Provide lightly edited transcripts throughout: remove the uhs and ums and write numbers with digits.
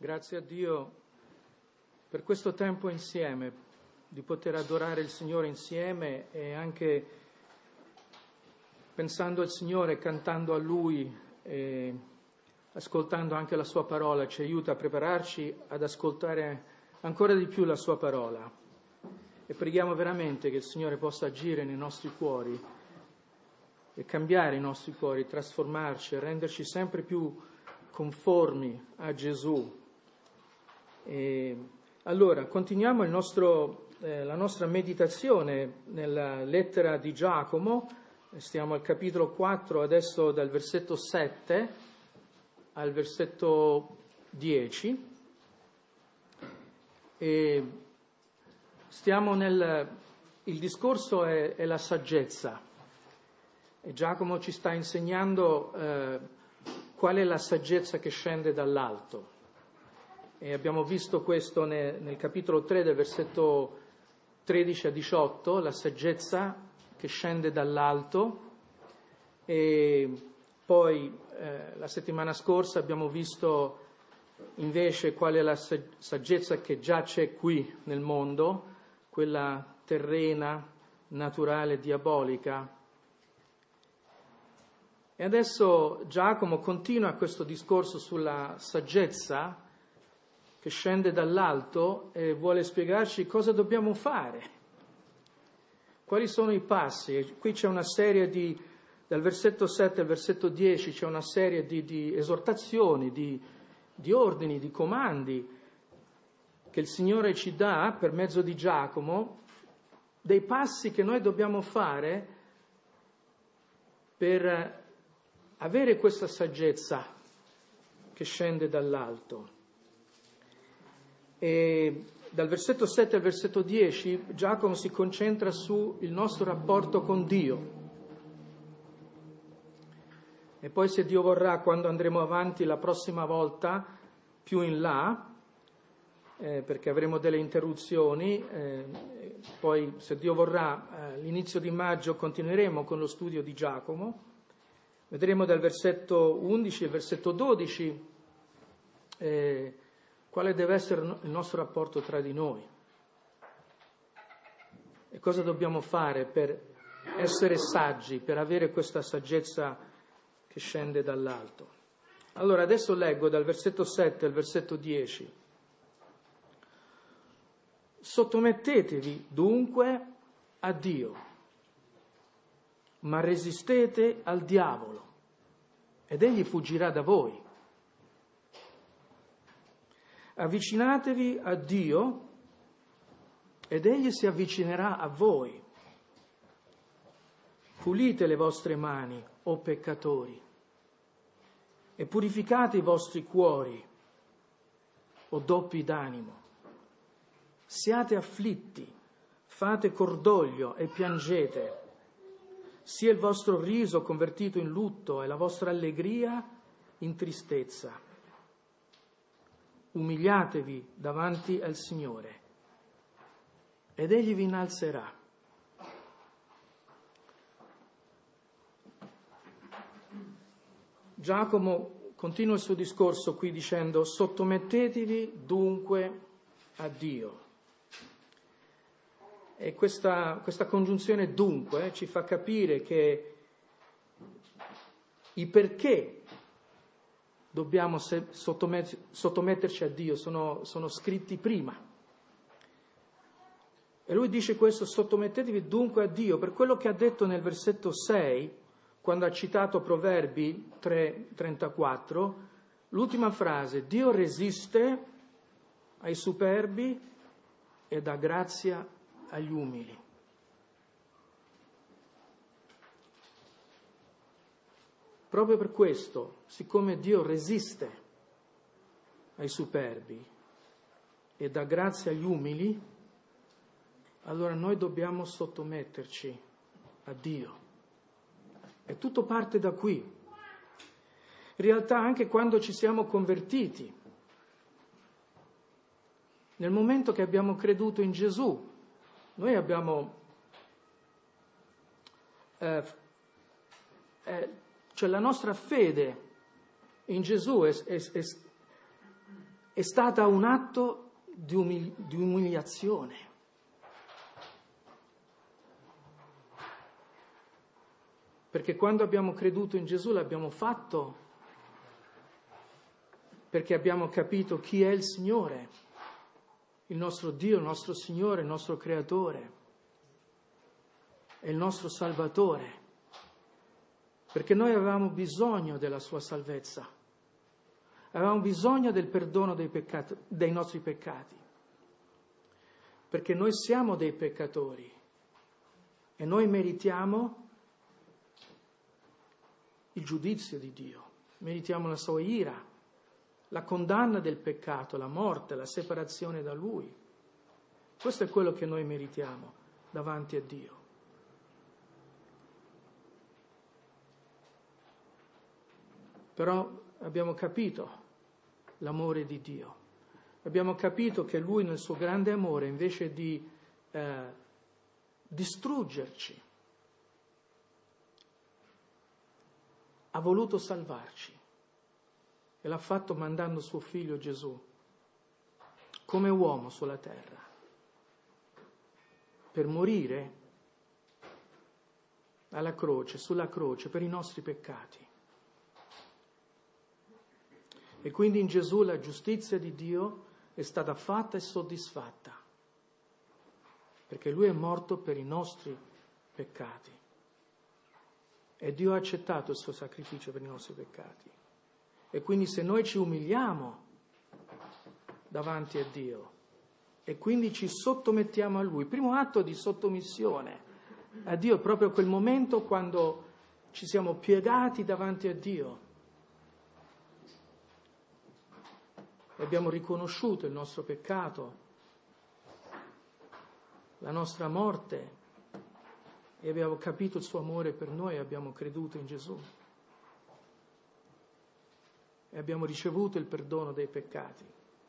Grazie a Dio per questo tempo insieme, di poter adorare il Signore insieme e anche pensando al Signore, cantando a Lui e ascoltando anche la Sua parola, ci aiuta a prepararci ad ascoltare ancora di più la Sua parola. E preghiamo veramente che il Signore possa agire nei nostri cuori e cambiare i nostri cuori, trasformarci e renderci sempre più conformi a Gesù. E allora, continuiamo la nostra meditazione nella lettera di Giacomo. Stiamo al capitolo 4, adesso dal versetto 7 al versetto 10. E stiamo il discorso è la saggezza. E Giacomo ci sta insegnando qual è la saggezza che scende dall'alto. E abbiamo visto questo nel capitolo 3 del versetto 13 a 18, la saggezza che scende dall'alto. E poi la settimana scorsa abbiamo visto invece qual è la saggezza che già c'è qui nel mondo, quella terrena, naturale, diabolica. E adesso Giacomo continua questo discorso sulla saggezza che scende dall'alto e vuole spiegarci cosa dobbiamo fare, quali sono i passi. E qui c'è una serie dal versetto 7 al versetto 10, c'è una serie di esortazioni, di ordini, di comandi che il Signore ci dà per mezzo di Giacomo, dei passi che noi dobbiamo fare per avere questa saggezza che scende dall'alto. E dal versetto 7 al versetto 10 Giacomo si concentra sul nostro rapporto con Dio. E poi, se Dio vorrà, quando andremo avanti la prossima volta, più in là, perché avremo delle interruzioni, poi, se Dio vorrà, all'inizio di maggio continueremo con lo studio di Giacomo. Vedremo dal versetto 11 al versetto 12 quale deve essere il nostro rapporto tra di noi e cosa dobbiamo fare per essere saggi, per avere questa saggezza che scende dall'alto. Allora, adesso leggo dal versetto 7 al versetto 10. Sottomettetevi dunque a Dio, ma resistete al diavolo ed egli fuggirà da voi. Avvicinatevi a Dio ed egli si avvicinerà a voi. Pulite le vostre mani, o peccatori, e purificate i vostri cuori, o doppi d'animo. Siate afflitti, fate cordoglio e piangete. Sia il vostro riso convertito in lutto e la vostra allegria in tristezza. Umiliatevi davanti al Signore ed egli vi innalzerà. Giacomo continua il suo discorso qui dicendo: sottomettetevi dunque a Dio. E questa congiunzione dunque ci fa capire che i perché dobbiamo sottometterci a Dio sono scritti prima. E lui dice questo: sottomettetevi dunque a Dio, per quello che ha detto nel versetto 6, quando ha citato Proverbi 3:34, l'ultima frase: Dio resiste ai superbi e dà grazia agli umili. Proprio per questo, siccome Dio resiste ai superbi e dà grazia agli umili, allora noi dobbiamo sottometterci a Dio. E tutto parte da qui. In realtà, anche quando ci siamo convertiti, nel momento che abbiamo creduto in Gesù, noi abbiamo cioè la nostra fede in Gesù è stata un atto di umiliazione. Perché quando abbiamo creduto in Gesù l'abbiamo fatto perché abbiamo capito chi è il Signore, il nostro Dio, il nostro Signore, il nostro Creatore, è il nostro Salvatore. Perché noi avevamo bisogno della sua salvezza, avevamo bisogno del perdono dei nostri peccati, perché noi siamo dei peccatori e noi meritiamo il giudizio di Dio, meritiamo la sua ira, la condanna del peccato, la morte, la separazione da Lui. Questo è quello che noi meritiamo davanti a Dio. Però abbiamo capito l'amore di Dio, abbiamo capito che Lui nel suo grande amore, invece di distruggerci, ha voluto salvarci e l'ha fatto mandando suo figlio Gesù come uomo sulla terra per morire alla croce, sulla croce, per i nostri peccati. E quindi in Gesù la giustizia di Dio è stata fatta e soddisfatta, perché Lui è morto per i nostri peccati. E Dio ha accettato il suo sacrificio per i nostri peccati. E quindi se noi ci umiliamo davanti a Dio e quindi ci sottomettiamo a Lui, il primo atto di sottomissione a Dio è proprio quel momento quando ci siamo piegati davanti a Dio e abbiamo riconosciuto il nostro peccato, la nostra morte, e abbiamo capito il suo amore per noi e abbiamo creduto in Gesù. E abbiamo ricevuto il perdono dei peccati.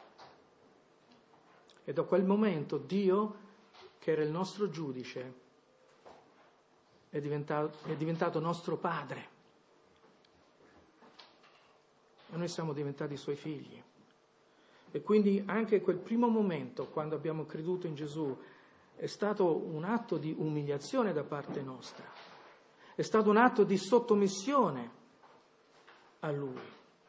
E da quel momento Dio, che era il nostro giudice, è diventato nostro Padre. E noi siamo diventati Suoi figli. E quindi anche quel primo momento, quando abbiamo creduto in Gesù, è stato un atto di umiliazione da parte nostra. È stato un atto di sottomissione a Lui.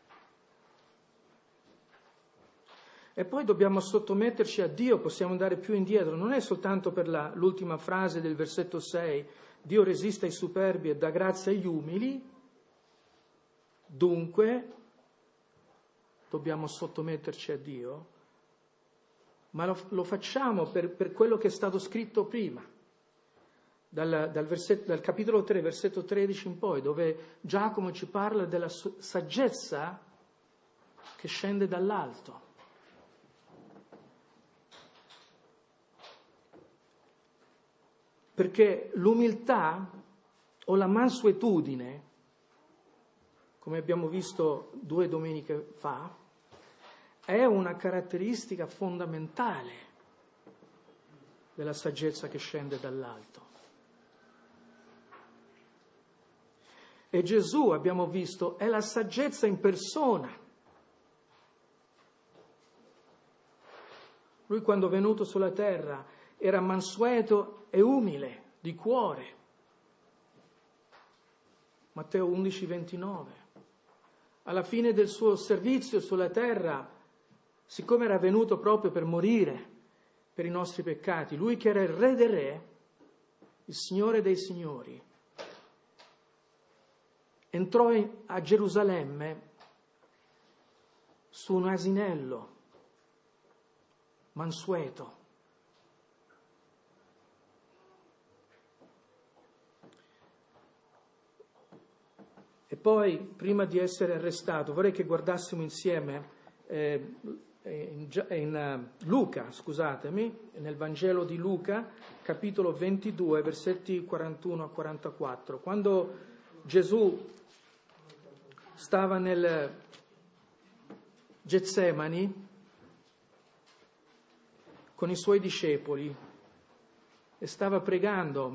E poi dobbiamo sottometterci a Dio, possiamo andare più indietro. Non è soltanto per l'ultima frase del versetto 6, Dio resiste ai superbi e dà grazia agli umili, dunque dobbiamo sottometterci a Dio, ma lo facciamo per quello che è stato scritto prima, dal capitolo 3, versetto 13 in poi, dove Giacomo ci parla della saggezza che scende dall'alto. Perché l'umiltà o la mansuetudine, come abbiamo visto 2 domeniche fa, è una caratteristica fondamentale della saggezza che scende dall'alto. E Gesù, abbiamo visto, è la saggezza in persona. Lui, quando è venuto sulla terra, era mansueto e umile di cuore. Matteo 11, 29. Alla fine del suo servizio sulla terra, siccome era venuto proprio per morire per i nostri peccati, lui che era il Re dei Re, il Signore dei Signori, entrò a Gerusalemme su un asinello, mansueto. E poi, prima di essere arrestato, vorrei che guardassimo insieme in Luca, nel Vangelo di Luca, capitolo 22, versetti 41 a 44. Quando Gesù stava nel Getsemani con i Suoi discepoli e stava pregando,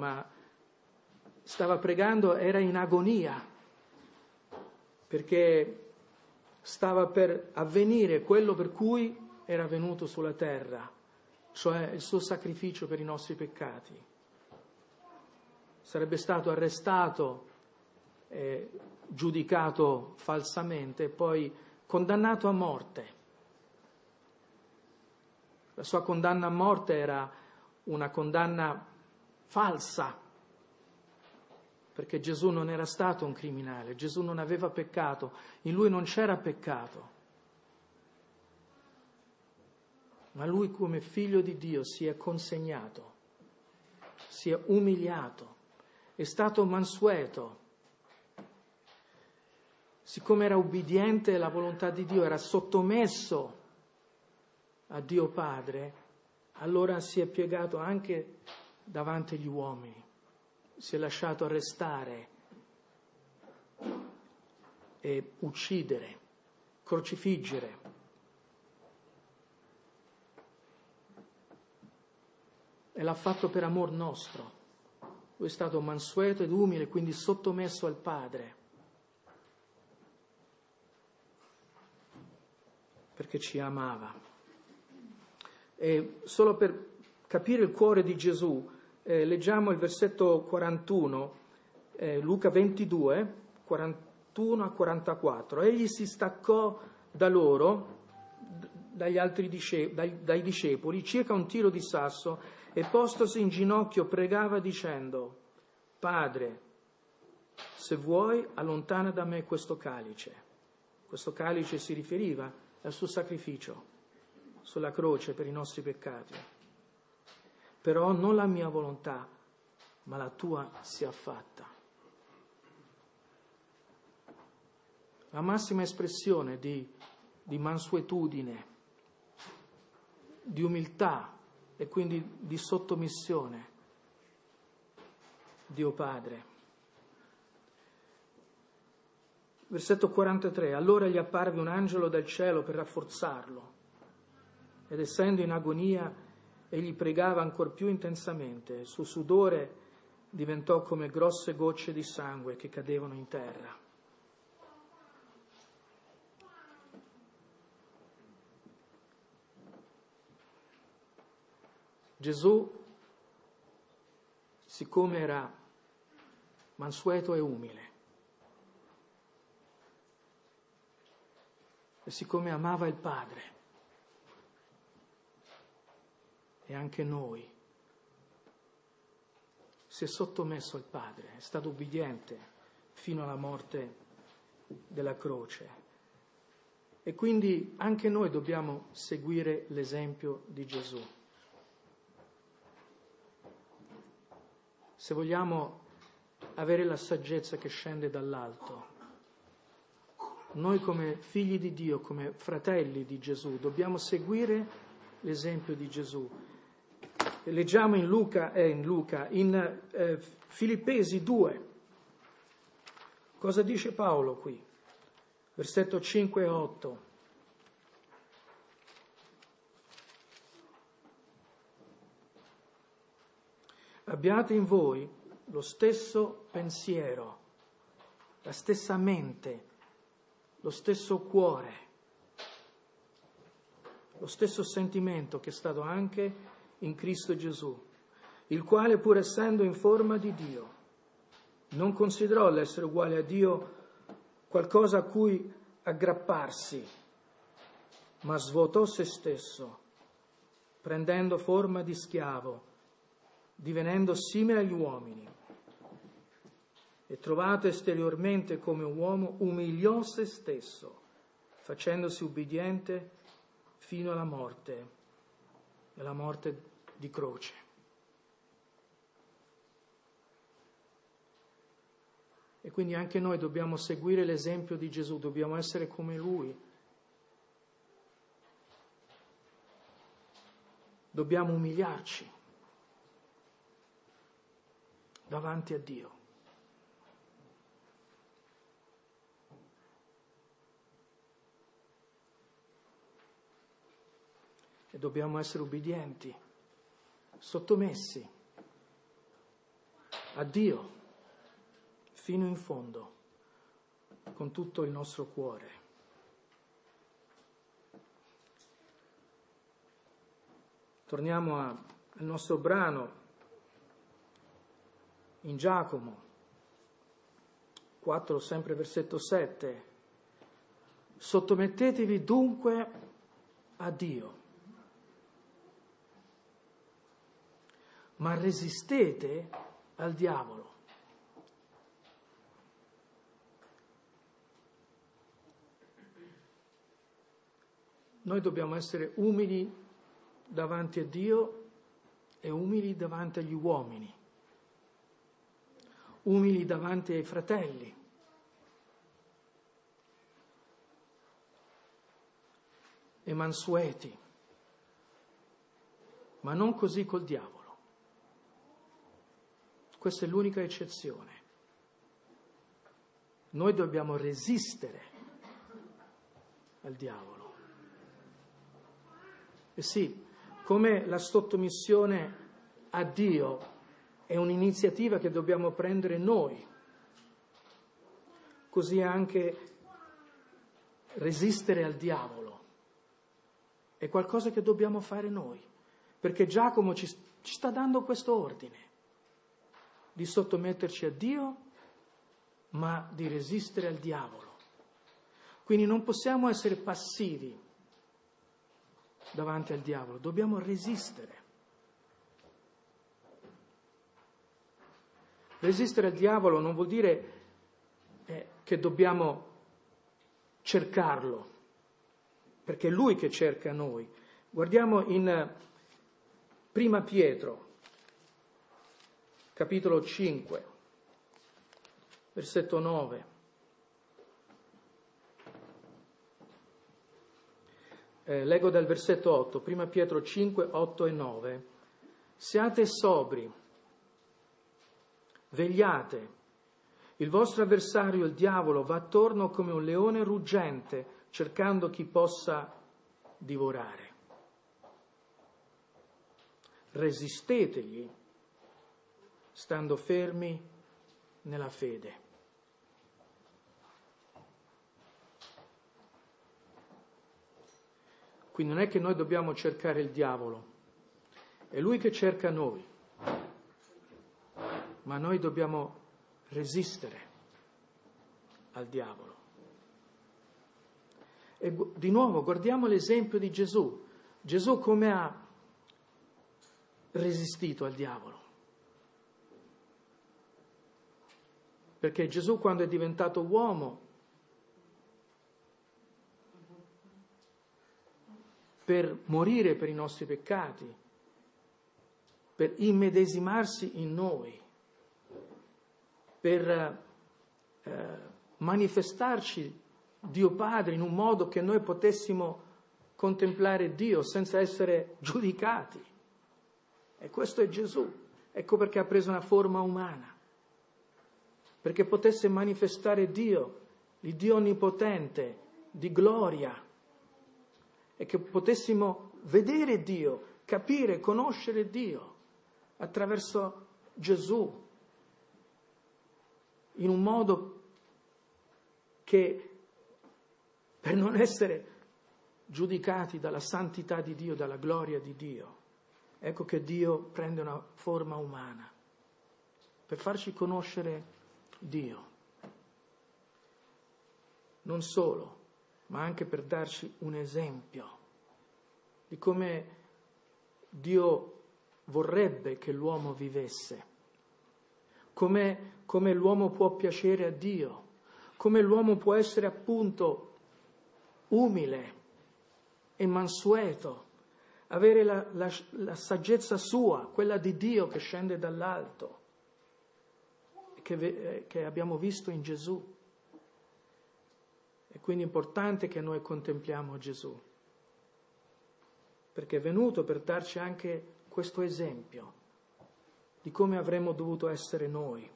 era in agonia, perché stava per avvenire quello per cui era venuto sulla terra, cioè il suo sacrificio per i nostri peccati. Sarebbe stato arrestato, giudicato falsamente e poi condannato a morte. La sua condanna a morte era una condanna falsa, perché Gesù non era stato un criminale, Gesù non aveva peccato, in lui non c'era peccato. Ma lui come figlio di Dio si è consegnato, si è umiliato, è stato mansueto. Siccome era ubbidiente alla volontà di Dio, era sottomesso a Dio Padre, allora si è piegato anche davanti agli uomini, si è lasciato arrestare e uccidere, crocifiggere. E l'ha fatto per amor nostro. Lui è stato mansueto ed umile, quindi sottomesso al Padre, perché ci amava. E solo per capire il cuore di Gesù, leggiamo il versetto 41, Luca 22, 41 a 44. Egli si staccò da loro, dai discepoli, circa un tiro di sasso, e postosi in ginocchio pregava dicendo: Padre, se vuoi, allontana da me questo calice. Questo calice si riferiva al suo sacrificio sulla croce per i nostri peccati. Però non la mia volontà, ma la tua sia fatta. La massima espressione di mansuetudine, di umiltà e quindi di sottomissione, Dio Padre. Versetto 43. Allora gli apparve un angelo dal cielo per rafforzarlo. Ed essendo in agonia, egli pregava ancor più intensamente. Il suo sudore diventò come grosse gocce di sangue che cadevano in terra. Gesù, siccome era mansueto e umile, e siccome amava il Padre, e anche noi, si è sottomesso al Padre, è stato ubbidiente fino alla morte della croce. E quindi anche noi dobbiamo seguire l'esempio di Gesù. Se vogliamo avere la saggezza che scende dall'alto, noi come figli di Dio, come fratelli di Gesù, dobbiamo seguire l'esempio di Gesù. Leggiamo in Filippesi 2. Cosa dice Paolo qui? Versetto 5 e 8. Abbiate in voi lo stesso pensiero, la stessa mente, lo stesso cuore, lo stesso sentimento che è stato anche in Cristo Gesù, il quale, pur essendo in forma di Dio, non considerò l'essere uguale a Dio qualcosa a cui aggrapparsi, ma svuotò se stesso, prendendo forma di schiavo, divenendo simile agli uomini. E trovato esteriormente come un uomo, umiliò se stesso, facendosi ubbidiente fino alla morte, e la morte di croce. E quindi anche noi dobbiamo seguire l'esempio di Gesù, dobbiamo essere come Lui. Dobbiamo umiliarci davanti a Dio. E dobbiamo essere ubbidienti, sottomessi a Dio fino in fondo, con tutto il nostro cuore. Torniamo al nostro brano in Giacomo 4, sempre versetto 7. Sottomettetevi dunque a Dio, ma resistete al diavolo. Noi dobbiamo essere umili davanti a Dio e umili davanti agli uomini, umili davanti ai fratelli. E mansueti, ma non così col diavolo. Questa è l'unica eccezione. Noi dobbiamo resistere al diavolo. E sì, come la sottomissione a Dio è un'iniziativa che dobbiamo prendere noi, così anche resistere al diavolo è qualcosa che dobbiamo fare noi, perché Giacomo ci sta dando questo ordine, di sottometterci a Dio, ma di resistere al diavolo. Quindi non possiamo essere passivi davanti al diavolo, dobbiamo resistere. Resistere al diavolo non vuol dire che dobbiamo cercarlo, perché è Lui che cerca noi. Guardiamo in Prima Pietro, capitolo 5, versetto 9. Leggo dal versetto 8, Prima Pietro 5, 8 e 9. Siate sobri, vegliate. Il vostro avversario, il diavolo, va attorno come un leone ruggente, cercando chi possa divorare. Resistetegli, stando fermi nella fede. Quindi non è che noi dobbiamo cercare il diavolo, è lui che cerca noi, ma noi dobbiamo resistere al diavolo. E di nuovo guardiamo l'esempio di Gesù. Gesù come ha resistito al diavolo? Perché Gesù, quando è diventato uomo, per morire per i nostri peccati, per immedesimarsi in noi, per manifestarci Dio Padre in un modo che noi potessimo contemplare Dio senza essere giudicati. E questo è Gesù. Ecco perché ha preso una forma umana, perché potesse manifestare Dio, il Dio onnipotente, di gloria, e che potessimo vedere Dio, capire, conoscere Dio attraverso Gesù, in un modo che, per non essere giudicati dalla santità di Dio, dalla gloria di Dio, ecco che Dio prende una forma umana per farci conoscere Dio. Non solo, ma anche per darci un esempio di come Dio vorrebbe che l'uomo vivesse, come l'uomo può piacere a Dio, come l'uomo può essere appunto umile e mansueto, avere la saggezza sua, quella di Dio che scende dall'alto, che abbiamo visto in Gesù. È quindi importante che noi contempliamo Gesù, perché è venuto per darci anche questo esempio di come avremmo dovuto essere noi.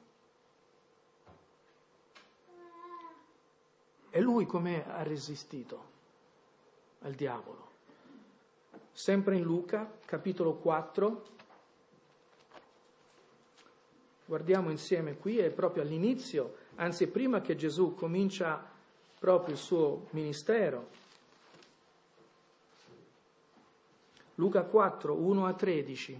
E lui come ha resistito al diavolo? Sempre in Luca, capitolo 4, guardiamo insieme qui, è proprio all'inizio, anzi prima che Gesù comincia proprio il suo ministero. Luca 4, 1-13.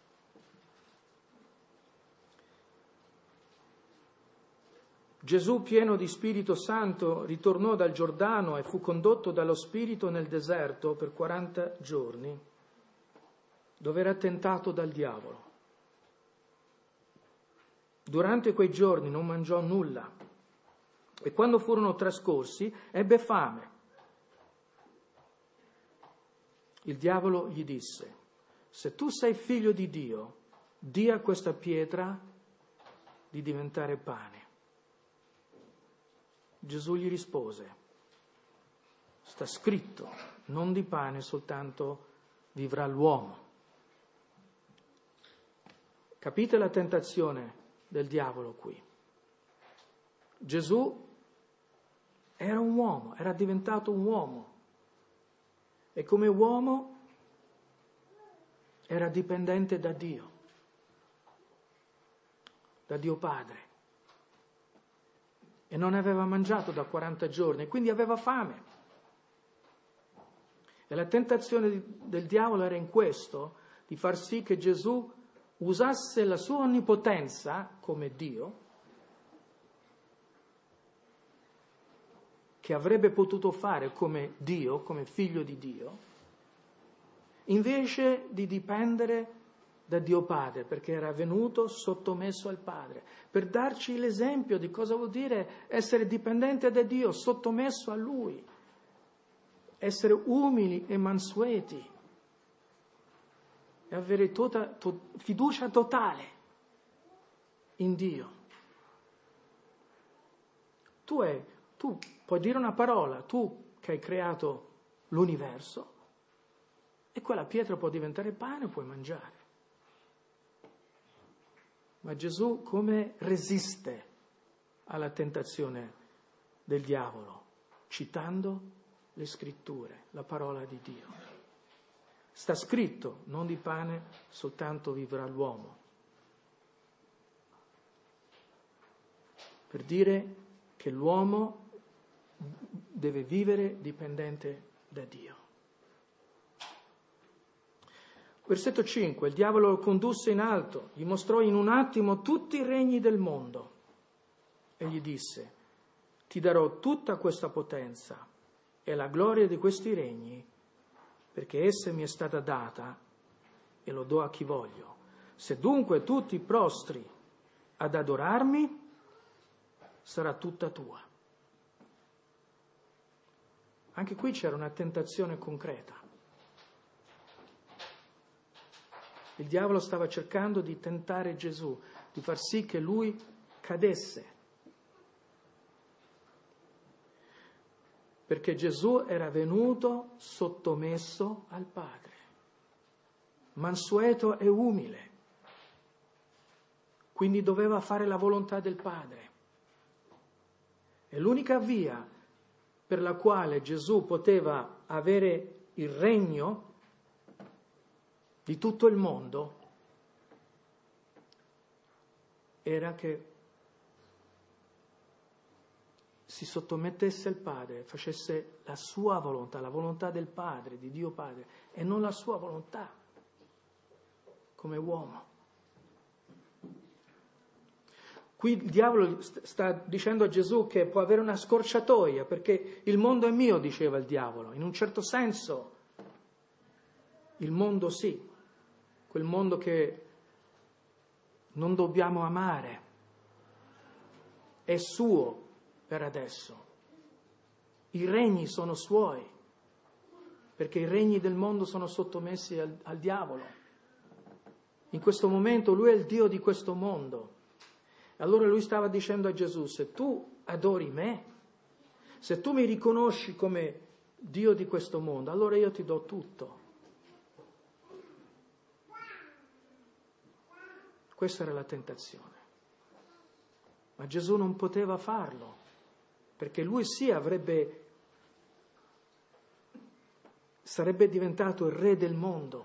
Gesù, pieno di Spirito Santo, ritornò dal Giordano e fu condotto dallo Spirito nel deserto per 40 giorni, dove era tentato dal diavolo. Durante quei giorni non mangiò nulla e quando furono trascorsi ebbe fame. Il diavolo gli disse: se tu sei figlio di Dio, di a questa pietra di diventare pane. Gesù gli rispose: sta scritto, non di pane soltanto vivrà l'uomo. Capite la tentazione del diavolo qui? Gesù era un uomo, era diventato un uomo e come uomo era dipendente da Dio Padre. E non aveva mangiato da 40 giorni, quindi aveva fame. E la tentazione del diavolo era in questo, di far sì che Gesù usasse la sua onnipotenza come Dio, che avrebbe potuto fare come Dio, come figlio di Dio, invece di dipendere da Dio Padre, perché era venuto sottomesso al Padre, per darci l'esempio di cosa vuol dire essere dipendente da Dio, sottomesso a Lui, essere umili e mansueti e avere fiducia totale in Dio. Tu puoi dire una parola, tu che hai creato l'universo, e quella pietra può diventare pane, puoi mangiare. Ma Gesù come resiste alla tentazione del diavolo? Citando le scritture, la parola di Dio. Sta scritto, non di pane soltanto vivrà l'uomo. Per dire che l'uomo deve vivere dipendente da Dio. Versetto 5, il diavolo lo condusse in alto, gli mostrò in un attimo tutti i regni del mondo e gli disse: ti darò tutta questa potenza e la gloria di questi regni, perché essa mi è stata data e lo do a chi voglio. Se dunque tu ti prostri ad adorarmi, sarà tutta tua. Anche qui c'era una tentazione concreta. Il diavolo stava cercando di tentare Gesù, di far sì che lui cadesse. Perché Gesù era venuto sottomesso al Padre, mansueto e umile. Quindi doveva fare la volontà del Padre. E l'unica via per la quale Gesù poteva avere il regno di tutto il mondo era che si sottomettesse al Padre, facesse la sua volontà, la volontà del Padre, di Dio Padre, e non la sua volontà come uomo. Qui il diavolo sta dicendo a Gesù che può avere una scorciatoia, perché il mondo è mio, diceva il diavolo. In un certo senso il mondo sì, quel mondo che non dobbiamo amare, è suo per adesso. I regni sono suoi, perché i regni del mondo sono sottomessi al diavolo. In questo momento lui è il Dio di questo mondo. Allora lui stava dicendo a Gesù: se tu adori me, se tu mi riconosci come Dio di questo mondo, allora io ti do tutto. Questa era la tentazione. Ma Gesù non poteva farlo, perché lui sì sarebbe diventato il re del mondo.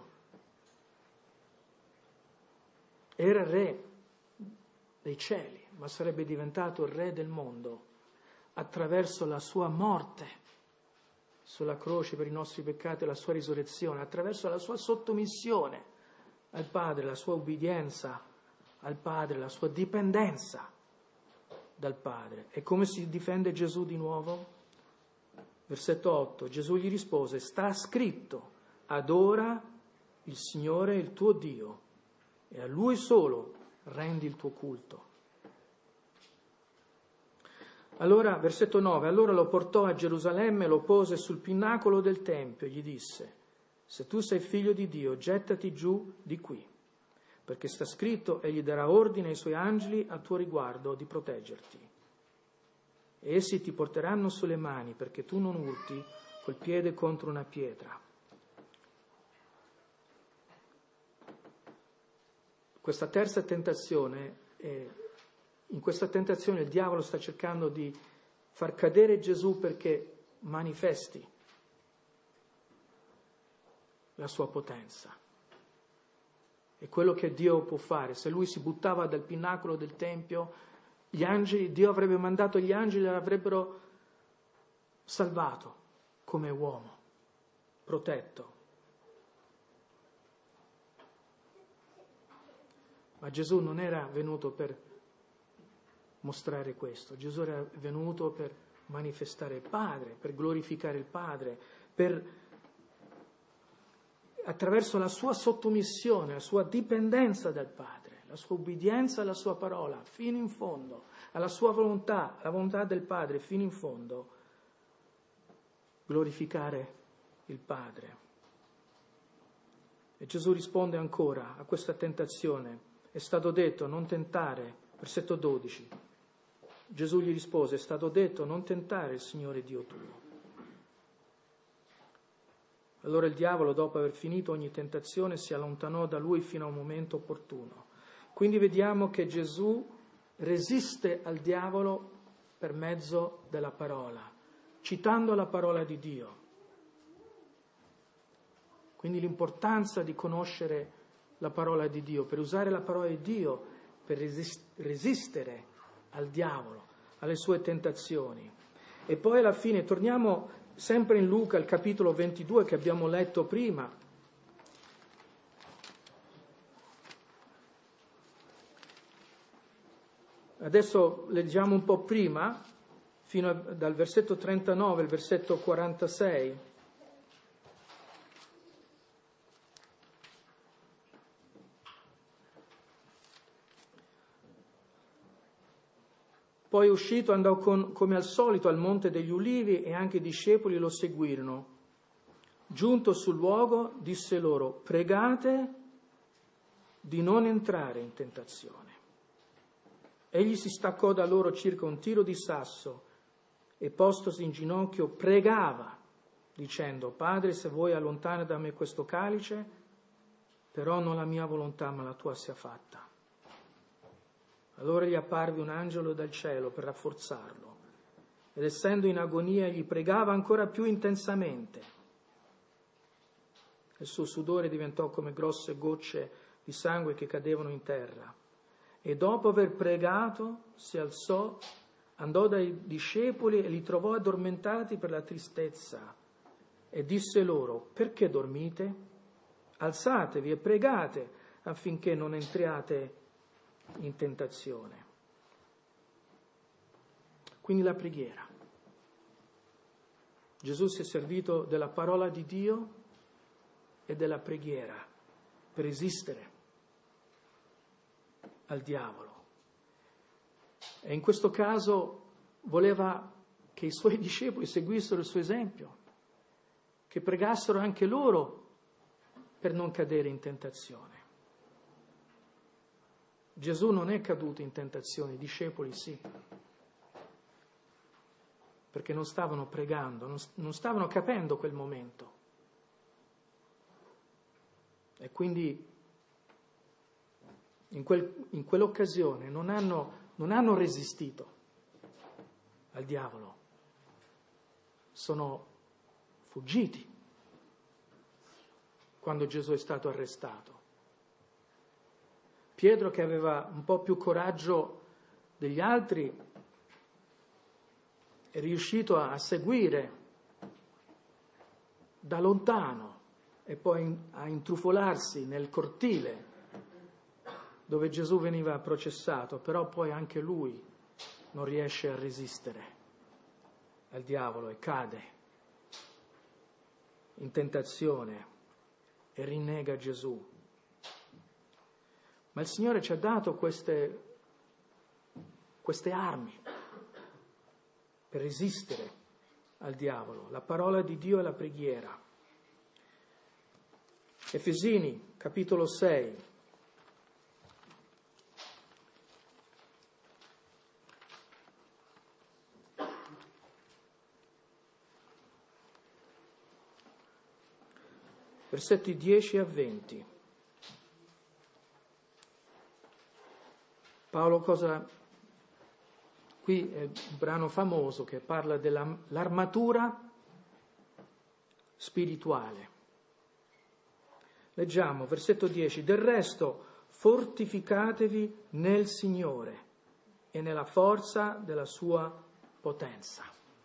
Era il re dei cieli, ma sarebbe diventato il re del mondo attraverso la sua morte sulla croce per i nostri peccati e la sua risurrezione, attraverso la sua sottomissione al Padre, la sua obbedienza al Padre, la sua dipendenza dal Padre. E come si difende Gesù di nuovo? Versetto 8, Gesù gli rispose: sta scritto, adora il Signore il tuo Dio e a Lui solo rendi il tuo culto. Allora, versetto 9, allora lo portò a Gerusalemme, lo pose sul pinnacolo del Tempio e gli disse: se tu sei figlio di Dio, gettati giù di qui, perché sta scritto, egli darà ordine ai suoi angeli a tuo riguardo di proteggerti. E essi ti porteranno sulle mani perché tu non urti col piede contro una pietra. Questa terza tentazione, in questa tentazione il diavolo sta cercando di far cadere Gesù perché manifesti la sua potenza. E quello che Dio può fare. Se lui si buttava dal pinnacolo del Tempio, gli angeli, Dio avrebbe mandato gli angeli e l'avrebbero salvato come uomo, protetto. Ma Gesù non era venuto per mostrare questo. Gesù era venuto per manifestare il Padre, per glorificare il Padre, attraverso la sua sottomissione, la sua dipendenza dal Padre, la sua obbedienza alla sua parola, fino in fondo, alla sua volontà, alla volontà del Padre, fino in fondo, glorificare il Padre. E Gesù risponde ancora a questa tentazione. È stato detto non tentare, versetto 12. Gesù gli rispose: è stato detto non tentare il Signore Dio tuo. Allora il diavolo, dopo aver finito ogni tentazione, si allontanò da lui fino a un momento opportuno. Quindi vediamo che Gesù resiste al diavolo per mezzo della parola, citando la parola di Dio. Quindi l'importanza di conoscere la parola di Dio, per usare la parola di Dio, per resistere al diavolo, alle sue tentazioni. E poi alla fine torniamo sempre in Luca, il capitolo 22 che abbiamo letto prima. Adesso leggiamo un po' prima, dal versetto 39 al versetto 46. Poi uscito andò come al solito al Monte degli Ulivi e anche i discepoli lo seguirono. Giunto sul luogo disse loro: pregate di non entrare in tentazione. Egli si staccò da loro circa un tiro di sasso e postosi in ginocchio pregava dicendo: Padre, se vuoi allontana da me questo calice, però non la mia volontà ma la tua sia fatta. Allora gli apparve un angelo dal cielo per rafforzarlo, ed essendo in agonia gli pregava ancora più intensamente. Il suo sudore diventò come grosse gocce di sangue che cadevano in terra. E dopo aver pregato si alzò, andò dai discepoli e li trovò addormentati per la tristezza, e disse loro: perché dormite? Alzatevi e pregate affinché non entriate in tentazione. Quindi la preghiera. Gesù si è servito della parola di Dio e della preghiera per resistere al diavolo. E in questo caso voleva che i suoi discepoli seguissero il suo esempio, che pregassero anche loro per non cadere in tentazione. Gesù non è caduto in tentazione, i discepoli sì, perché non stavano pregando, non stavano capendo quel momento. E quindi in quell'occasione non hanno resistito al diavolo, sono fuggiti quando Gesù è stato arrestato. Pietro, che aveva un po' più coraggio degli altri, è riuscito a seguire da lontano e poi a intrufolarsi nel cortile dove Gesù veniva processato, però poi anche lui non riesce a resistere al diavolo e cade in tentazione e rinnega Gesù. Ma il Signore ci ha dato queste armi per resistere al diavolo, la parola di Dio e la preghiera. Efesini, capitolo 6. Versetti 10 a 20. Paolo qui è un brano famoso che parla dell'armatura spirituale. Leggiamo, versetto 10. Del resto, fortificatevi nel Signore e nella forza della sua potenza.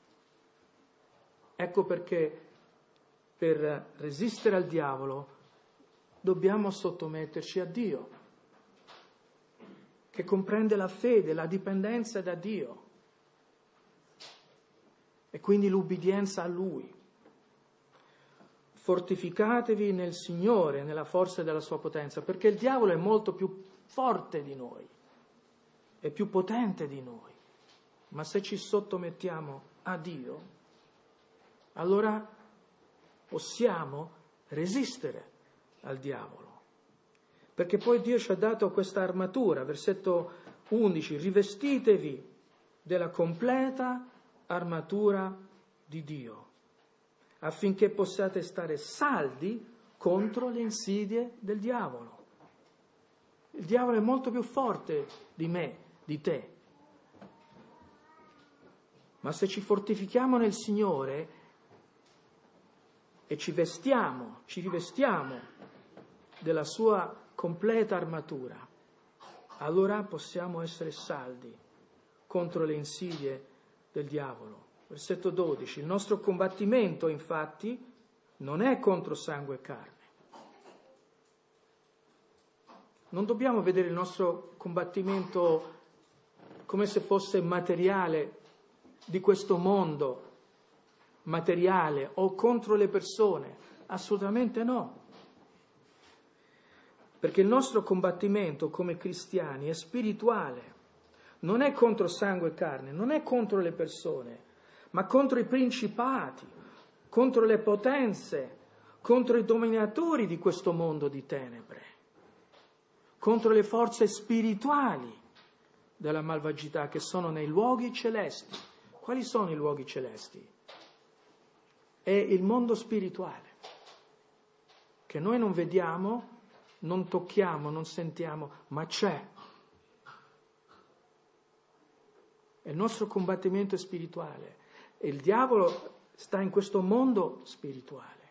Ecco perché per resistere al diavolo dobbiamo sottometterci a Dio, che comprende la fede, la dipendenza da Dio e quindi l'ubbidienza a Lui. Fortificatevi nel Signore, nella forza della sua potenza, perché il diavolo è molto più forte di noi, è più potente di noi. Ma se ci sottomettiamo a Dio, allora possiamo resistere al diavolo. Perché poi Dio ci ha dato questa armatura, versetto 11, rivestitevi della completa armatura di Dio, affinché possiate stare saldi contro le insidie del diavolo. Il diavolo è molto più forte di me, di te. Ma se ci fortifichiamo nel Signore e ci rivestiamo della sua completa armatura, allora possiamo essere saldi contro le insidie del diavolo. Versetto 12. Il nostro combattimento, infatti, non è contro sangue e carne. Non dobbiamo vedere il nostro combattimento come se fosse materiale, di questo mondo materiale o contro le persone. Assolutamente no. Perché il nostro combattimento come cristiani è spirituale. Non è contro sangue e carne, non è contro le persone, ma contro i principati, contro le potenze, contro i dominatori di questo mondo di tenebre, contro le forze spirituali della malvagità che sono nei luoghi celesti. Quali sono i luoghi celesti? È il mondo spirituale, che noi non vediamo, non tocchiamo, non sentiamo, ma c'è. E il nostro combattimento è spirituale. E il diavolo sta in questo mondo spirituale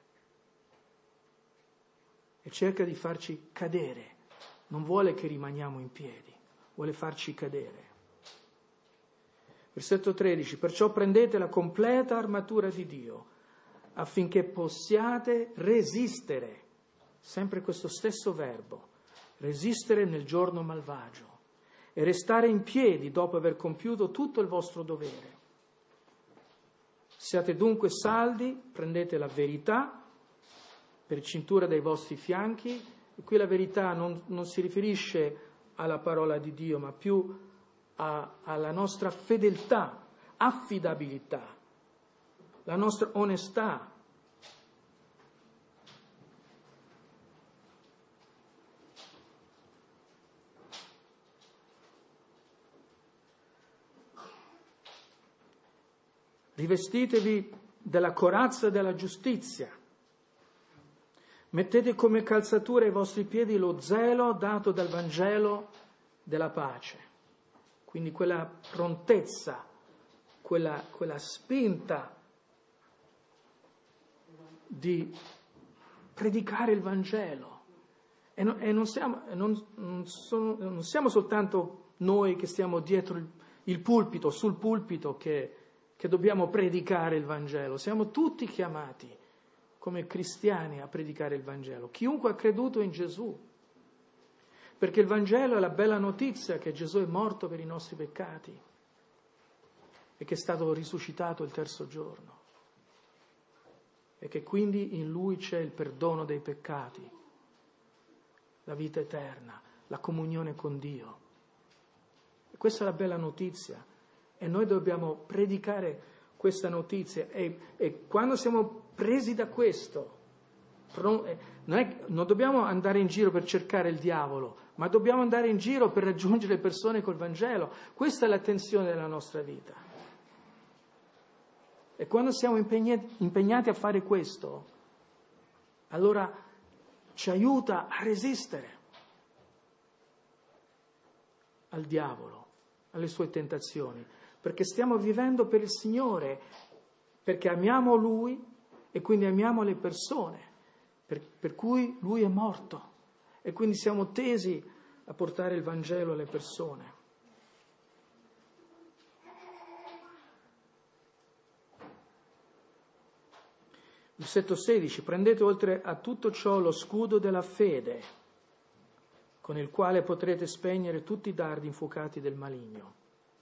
e cerca di farci cadere. Non vuole che rimaniamo in piedi, vuole farci cadere. Versetto 13. Perciò prendete la completa armatura di Dio affinché possiate resistere. Sempre questo stesso verbo, resistere nel giorno malvagio e restare in piedi dopo aver compiuto tutto il vostro dovere. Siate dunque saldi, prendete la verità per cintura dei vostri fianchi. E qui la verità non si riferisce alla parola di Dio, ma più alla nostra fedeltà, affidabilità, la nostra onestà. Rivestitevi della corazza della giustizia. Mettete come calzatura ai vostri piedi lo zelo dato dal Vangelo della pace. Quindi quella prontezza, quella spinta di predicare il Vangelo. E non siamo soltanto noi che stiamo dietro il pulpito, sul pulpito che dobbiamo predicare il Vangelo. Siamo tutti chiamati come cristiani a predicare il Vangelo, chiunque ha creduto in Gesù, perché il Vangelo è la bella notizia che Gesù è morto per i nostri peccati e che è stato risuscitato il terzo giorno e che quindi in Lui c'è il perdono dei peccati, la vita eterna, la comunione con Dio. E questa è la bella notizia e noi dobbiamo predicare questa notizia e quando siamo presi da questo, non dobbiamo andare in giro per cercare il diavolo, ma dobbiamo andare in giro per raggiungere le persone col Vangelo. Questa è l'attenzione della nostra vita. E quando siamo impegnati a fare questo, allora ci aiuta a resistere al diavolo, alle sue tentazioni, perché stiamo vivendo per il Signore, perché amiamo Lui e quindi amiamo le persone, per cui Lui è morto e quindi siamo tesi a portare il Vangelo alle persone. Versetto 16, prendete oltre a tutto ciò lo scudo della fede, con il quale potrete spegnere tutti i dardi infuocati del maligno.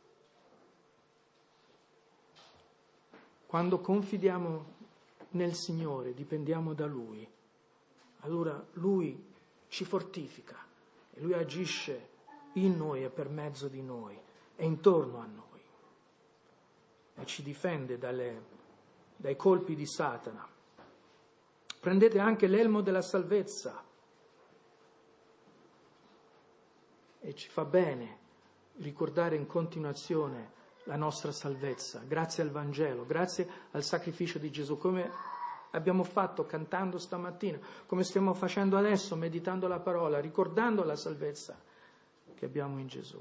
Quando confidiamo nel Signore, dipendiamo da Lui, allora Lui ci fortifica e Lui agisce in noi e per mezzo di noi e intorno a noi e ci difende dai colpi di Satana. Prendete anche l'elmo della salvezza e ci fa bene ricordare in continuazione la nostra salvezza, grazie al Vangelo, grazie al sacrificio di Gesù, come abbiamo fatto cantando stamattina, come stiamo facendo adesso, meditando la parola, ricordando la salvezza che abbiamo in Gesù.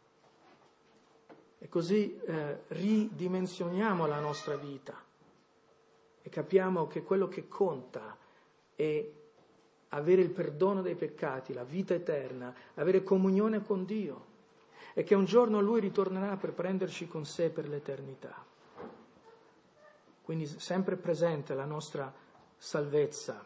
E così ridimensioniamo la nostra vita e capiamo che quello che conta è avere il perdono dei peccati, la vita eterna, avere comunione con Dio e che un giorno Lui ritornerà per prenderci con sé per l'eternità. Quindi sempre presente la nostra salvezza.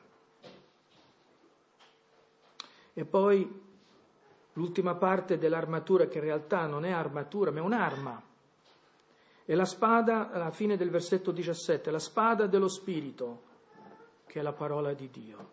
E poi l'ultima parte dell'armatura, che in realtà non è armatura ma è un'arma, è la spada, alla fine del versetto 17, la spada dello Spirito, che è la parola di Dio.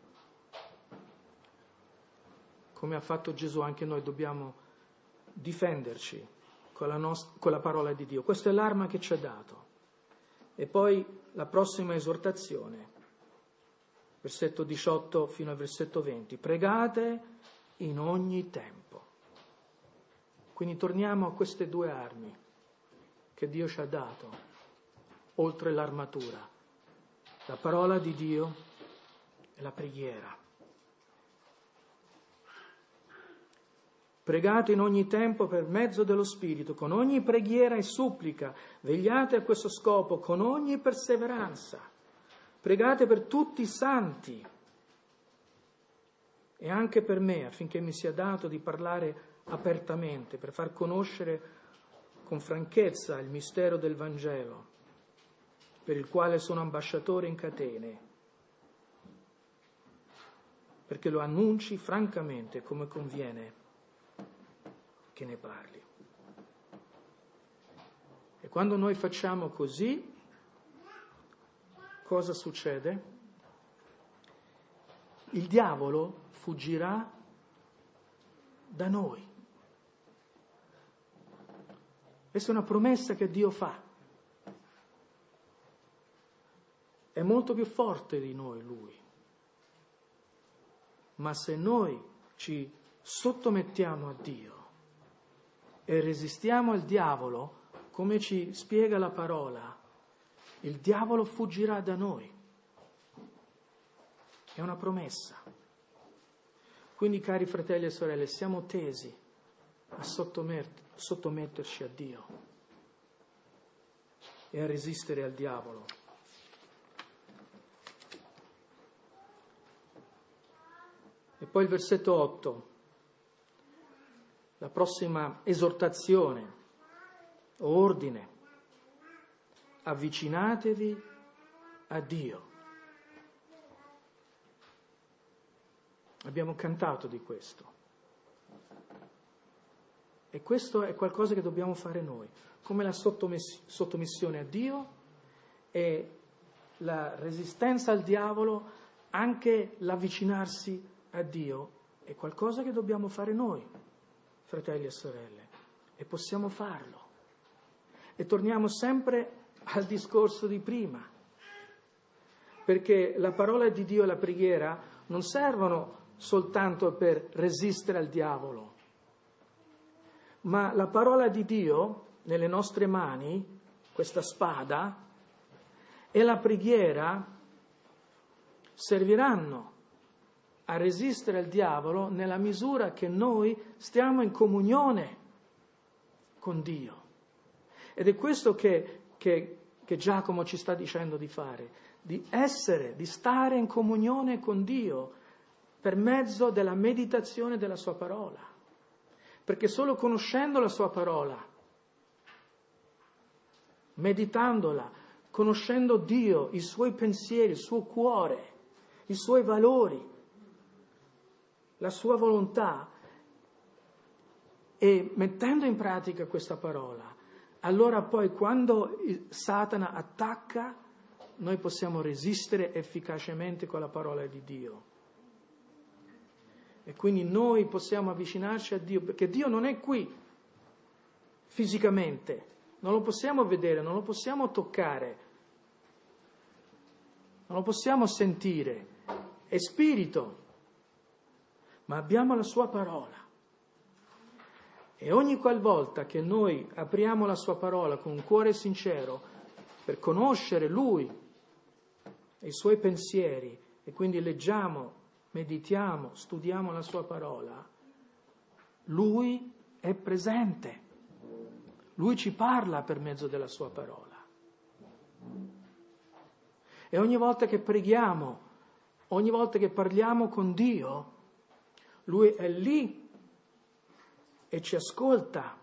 Come ha fatto Gesù, anche noi dobbiamo difenderci con la parola di Dio. Questa è l'arma che ci ha dato. E poi la prossima esortazione, versetto 18 fino al versetto 20. Pregate in ogni tempo. Quindi torniamo a queste due armi che Dio ci ha dato, oltre l'armatura, la parola di Dio e la preghiera. Pregate in ogni tempo per mezzo dello Spirito, con ogni preghiera e supplica, vegliate a questo scopo con ogni perseveranza. Pregate per tutti i santi e anche per me, affinché mi sia dato di parlare apertamente, per far conoscere con franchezza il mistero del Vangelo, per il quale sono ambasciatore in catene, perché lo annunci francamente come conviene che ne parli. E quando noi facciamo così, cosa succede? Il diavolo fuggirà da noi. Questa è una promessa che Dio fa. È molto più forte di noi Lui. Ma se noi ci sottomettiamo a Dio e resistiamo al diavolo, come ci spiega la parola, il diavolo fuggirà da noi. È una promessa. Quindi, cari fratelli e sorelle, siamo tesi a sottometterci a Dio e a resistere al diavolo. E poi il versetto 8, la prossima esortazione o ordine: avvicinatevi a Dio. Abbiamo cantato di questo. E questo è qualcosa che dobbiamo fare noi, come la sottomissione a Dio e la resistenza al diavolo, anche l'avvicinarsi a Dio, è qualcosa che dobbiamo fare noi, fratelli e sorelle, e possiamo farlo. E torniamo sempre al discorso di prima, perché la parola di Dio e la preghiera non servono soltanto per resistere al diavolo, ma la parola di Dio nelle nostre mani, questa spada, e la preghiera serviranno a resistere al diavolo nella misura che noi stiamo in comunione con Dio. Ed è questo che Giacomo ci sta dicendo di fare, di stare in comunione con Dio per mezzo della meditazione della sua parola. Perché solo conoscendo la sua parola, meditandola, conoscendo Dio, i suoi pensieri, il suo cuore, i suoi valori, la sua volontà, e mettendo in pratica questa parola, allora poi quando Satana attacca, noi possiamo resistere efficacemente con la parola di Dio. E quindi noi possiamo avvicinarci a Dio, perché Dio non è qui fisicamente, non lo possiamo vedere, non lo possiamo toccare, non lo possiamo sentire, è spirito, ma abbiamo la sua parola. E ogni qualvolta che noi apriamo la sua parola con un cuore sincero per conoscere Lui e i Suoi pensieri, e quindi leggiamo, meditiamo, studiamo la sua parola, Lui è presente. Lui ci parla per mezzo della sua parola. E ogni volta che preghiamo, ogni volta che parliamo con Dio, Lui è lì e ci ascolta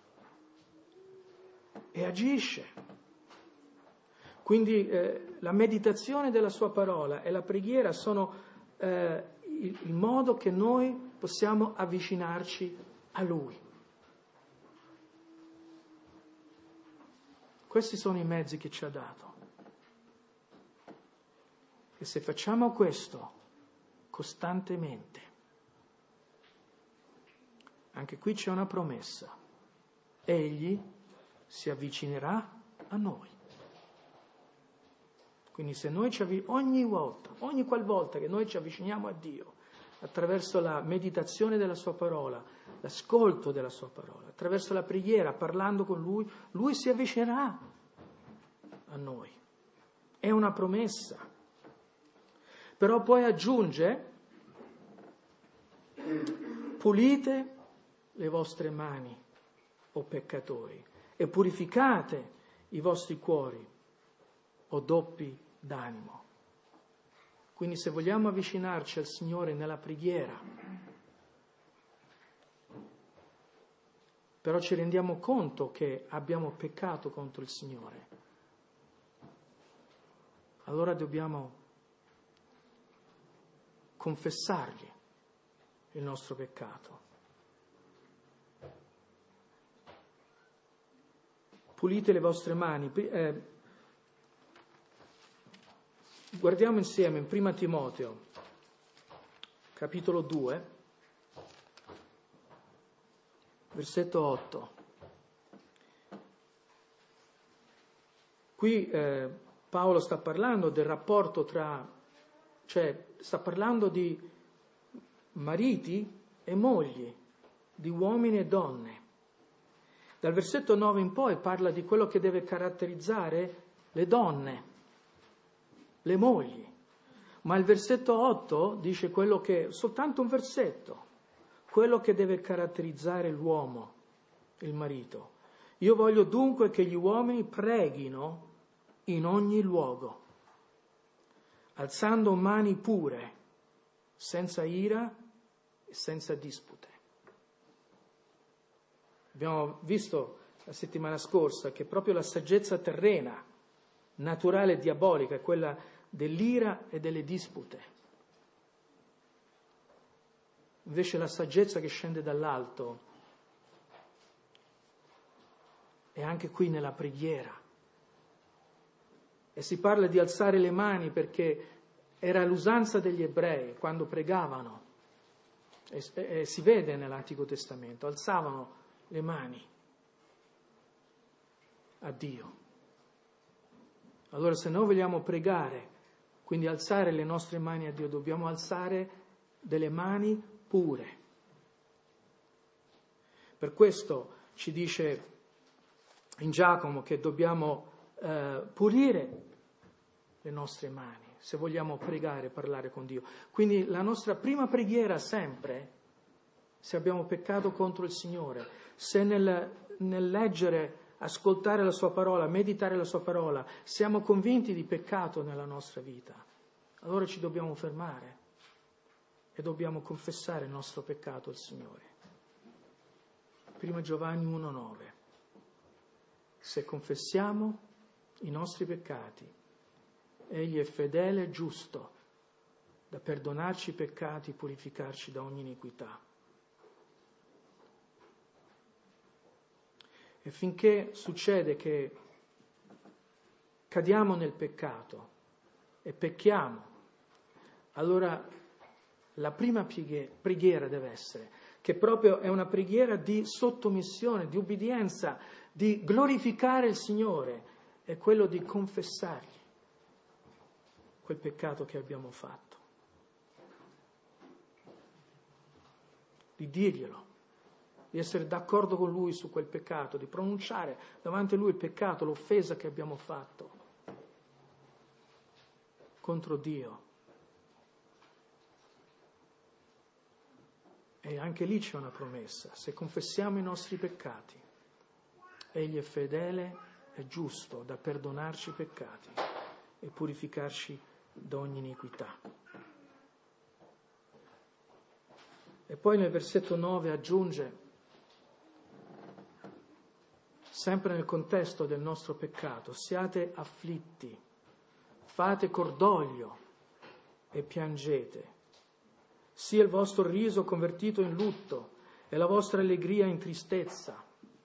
e agisce. Quindi la meditazione della sua parola e la preghiera sono il modo che noi possiamo avvicinarci a Lui. Questi sono i mezzi che ci ha dato. E se facciamo questo costantemente, anche qui c'è una promessa. Egli si avvicinerà a noi. Quindi se noi ogni qualvolta che noi ci avviciniamo a Dio, attraverso la meditazione della sua parola, l'ascolto della sua parola, attraverso la preghiera, parlando con Lui, Lui si avvicinerà a noi. È una promessa. Però poi aggiunge: pulite le vostre mani, o peccatori, e purificate i vostri cuori, o doppi d'animo. Quindi se vogliamo avvicinarci al Signore nella preghiera, però ci rendiamo conto che abbiamo peccato contro il Signore, allora dobbiamo confessargli il nostro peccato. Pulite le vostre mani. Guardiamo insieme in 1 Timoteo, capitolo 2, versetto 8. Qui Paolo sta parlando del rapporto sta parlando di mariti e mogli, di uomini e donne. Dal versetto 9 in poi parla di quello che deve caratterizzare le donne, le mogli. Ma il versetto 8 dice quello che, soltanto un versetto, quello che deve caratterizzare l'uomo, il marito. Io voglio dunque che gli uomini preghino in ogni luogo, alzando mani pure, senza ira e senza dispute. Abbiamo visto la settimana scorsa che proprio la saggezza terrena, naturale e diabolica, è quella dell'ira e delle dispute. Invece la saggezza che scende dall'alto è anche qui nella preghiera. E si parla di alzare le mani perché era l'usanza degli ebrei quando pregavano. E si vede nell'Antico Testamento, alzavano le mani a Dio. Allora se noi vogliamo pregare, quindi alzare le nostre mani a Dio, dobbiamo alzare delle mani pure. Per questo ci dice in Giacomo che dobbiamo pulire le nostre mani se vogliamo pregare e parlare con Dio. Quindi la nostra prima preghiera sempre, se abbiamo peccato contro il Signore, se nel leggere, ascoltare la sua parola, meditare la sua parola, siamo convinti di peccato nella nostra vita, allora ci dobbiamo fermare e dobbiamo confessare il nostro peccato al Signore. 1 Giovanni 1,9. Se confessiamo i nostri peccati, Egli è fedele e giusto da perdonarci i peccati e purificarci da ogni iniquità. E finché succede che cadiamo nel peccato e pecchiamo, allora la prima preghiera deve essere, che proprio è una preghiera di sottomissione, di ubbidienza, di glorificare il Signore, è quello di confessargli quel peccato che abbiamo fatto, di dirglielo, di essere d'accordo con Lui su quel peccato, di pronunciare davanti a Lui il peccato, l'offesa che abbiamo fatto contro Dio. E anche lì c'è una promessa: se confessiamo i nostri peccati, Egli è fedele e giusto da perdonarci i peccati e purificarci da ogni iniquità. E poi nel versetto 9 aggiunge, sempre nel contesto del nostro peccato: siate afflitti, fate cordoglio e piangete. Sia il vostro riso convertito in lutto e la vostra allegria in tristezza.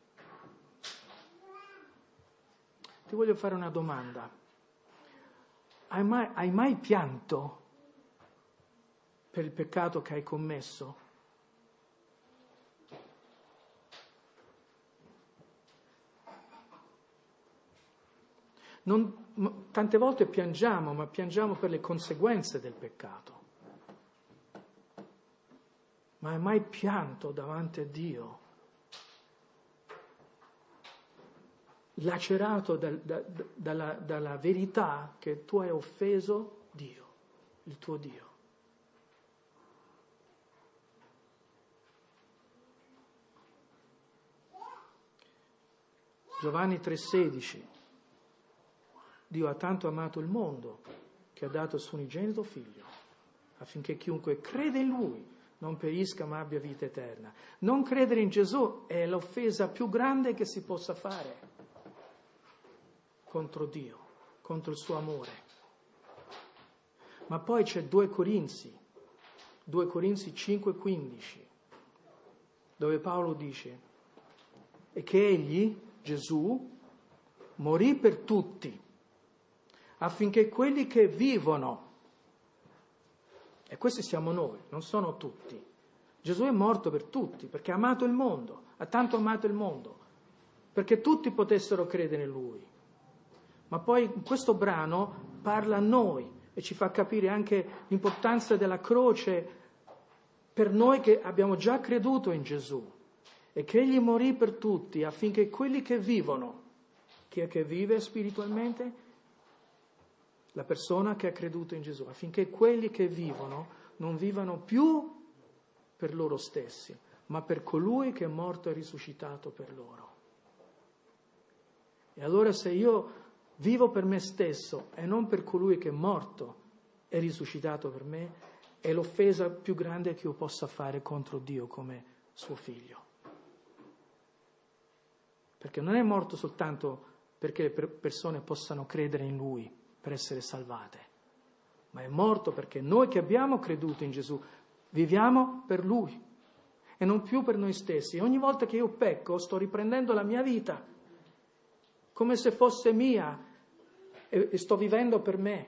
Ti voglio fare una domanda. Hai mai pianto per il peccato che hai commesso? Tante volte piangiamo, ma piangiamo per le conseguenze del peccato. Ma hai mai pianto davanti a Dio? Lacerato dalla verità che tu hai offeso Dio, il tuo Dio. Giovanni 3,16. Dio ha tanto amato il mondo che ha dato il suo unigenito figlio, affinché chiunque crede in Lui non perisca ma abbia vita eterna. Non credere in Gesù è l'offesa più grande che si possa fare contro Dio, contro il suo amore. Ma poi c'è 2 Corinzi 5,15, dove Paolo dice: e che Egli, Gesù, morì per tutti, affinché quelli che vivono, e questi siamo noi, non sono tutti. Gesù è morto per tutti, perché ha amato il mondo, ha tanto amato il mondo, perché tutti potessero credere in Lui. Ma poi in questo brano parla a noi e ci fa capire anche l'importanza della croce per noi che abbiamo già creduto in Gesù, e che Egli morì per tutti affinché quelli che vivono, chi è che vive spiritualmente? La persona che ha creduto in Gesù, affinché quelli che vivono non vivano più per loro stessi, ma per colui che è morto e risuscitato per loro. E allora se io vivo per me stesso e non per colui che è morto e risuscitato per me, è l'offesa più grande che io possa fare contro Dio come suo figlio. Perché non è morto soltanto perché le persone possano credere in Lui per essere salvate, ma è morto perché noi che abbiamo creduto in Gesù Viviamo per Lui e non più per noi stessi. Ogni volta che io pecco sto riprendendo la mia vita come se fosse mia e sto vivendo per me.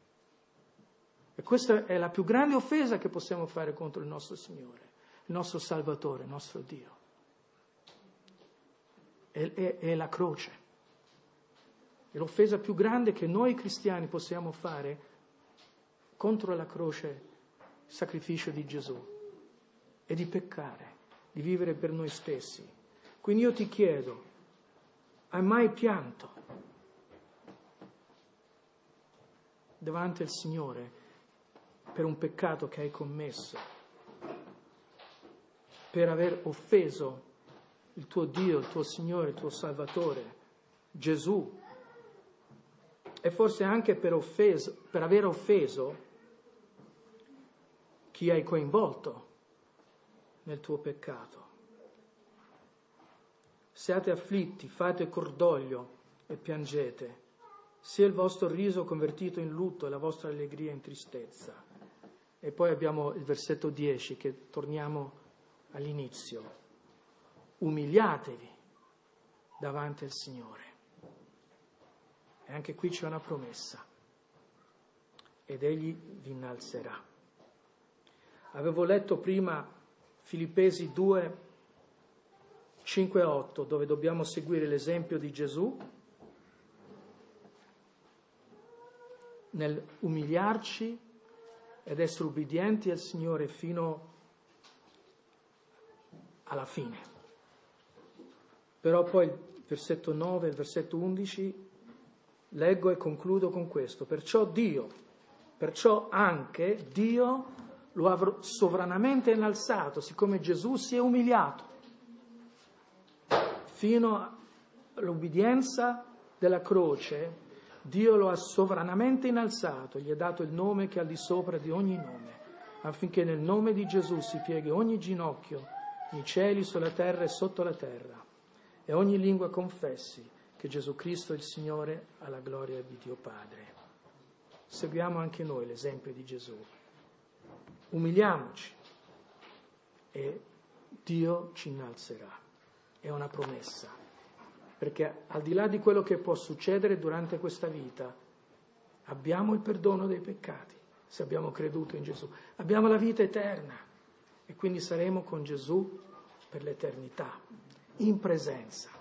E questa è la più grande offesa che possiamo fare contro il nostro Signore, il nostro Salvatore, il nostro Dio. È la croce. È l'offesa più grande che noi cristiani possiamo fare contro la croce, il sacrificio di Gesù, e di peccare, di vivere per noi stessi. Quindi io ti chiedo, hai mai pianto davanti al Signore per un peccato che hai commesso, per aver offeso il tuo Dio, il tuo Signore, il tuo Salvatore, Gesù, e forse anche per aver offeso chi hai coinvolto nel tuo peccato? Siate afflitti, fate cordoglio e piangete, sia il vostro riso convertito in lutto e la vostra allegria in tristezza. E poi abbiamo il versetto 10, che torniamo all'inizio. Umiliatevi davanti al Signore. E anche qui c'è una promessa. Ed Egli vi innalzerà. Avevo letto prima Filippesi 2, 5-8, dove dobbiamo seguire l'esempio di Gesù nel umiliarci ed essere ubbidienti al Signore fino alla fine. Però poi il versetto 9 e il versetto 11 leggo e concludo con questo. Perciò anche Dio lo ha sovranamente innalzato, siccome Gesù si è umiliato fino all'ubbidienza della croce. Dio lo ha sovranamente innalzato, gli ha dato il nome che è al di sopra di ogni nome, affinché nel nome di Gesù si pieghi ogni ginocchio, nei cieli, sulla terra e sotto la terra, e ogni lingua confessi che Gesù Cristo è il Signore, alla gloria di Dio Padre. Seguiamo anche noi l'esempio di Gesù. Umiliamoci e Dio ci innalzerà. È una promessa, perché al di là di quello che può succedere durante questa vita, abbiamo il perdono dei peccati, se abbiamo creduto in Gesù. Abbiamo la vita eterna e quindi saremo con Gesù per l'eternità, in presenza.